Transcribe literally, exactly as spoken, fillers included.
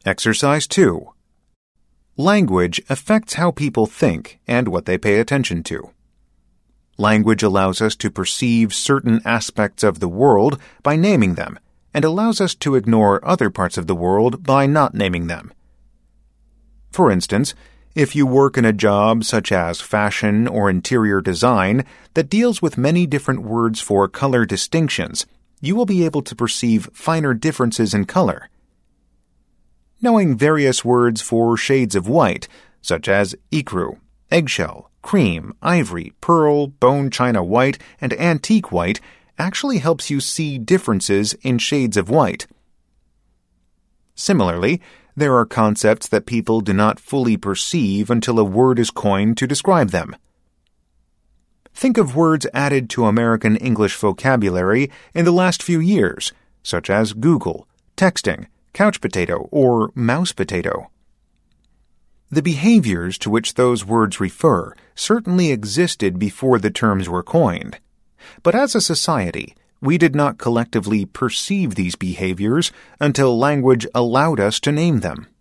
Exercise two. Language affects how people think and what they pay attention to. Language allows us to perceive certain aspects of the world by naming them, and allows us to ignore other parts of the world by not naming them. For instance, if you work in a job such as fashion or interior design that deals with many different words for color distinctions, you will be able to perceive finer differences in color. Knowing various words for shades of white, such as ecru, eggshell, cream, ivory, pearl, bone china white, and antique white, actually helps you see differences in shades of white. Similarly, there are concepts that people do not fully perceive until a word is coined to describe them. Think of words added to American English vocabulary in the last few years, such as Google, texting, couch potato, or mouse potato. The behaviors to which those words refer certainly existed before the terms were coined. But as a society, we did not collectively perceive these behaviors until language allowed us to name them.